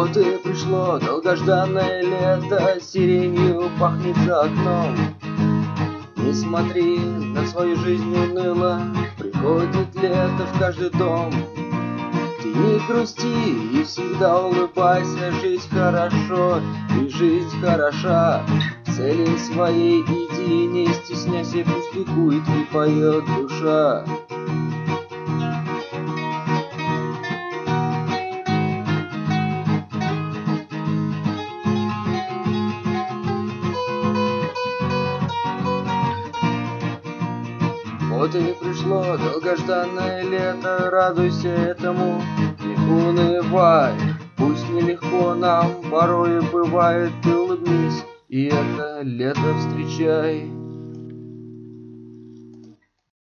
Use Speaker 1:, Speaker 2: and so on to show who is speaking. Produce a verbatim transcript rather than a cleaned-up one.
Speaker 1: Вот и пришло долгожданное лето, сиренью пахнет за окном. Не смотри на свою жизнь уныло, приходит лето в каждый дом. Ты не грусти и всегда улыбайся, жизнь хорошо и жизнь хороша. К цели своей иди, не стесняйся, пусть ликует и поет душа. Вот и пришло долгожданное лето, радуйся этому, не унывай. Пусть нелегко нам порой бывает, ты улыбнись и это лето встречай.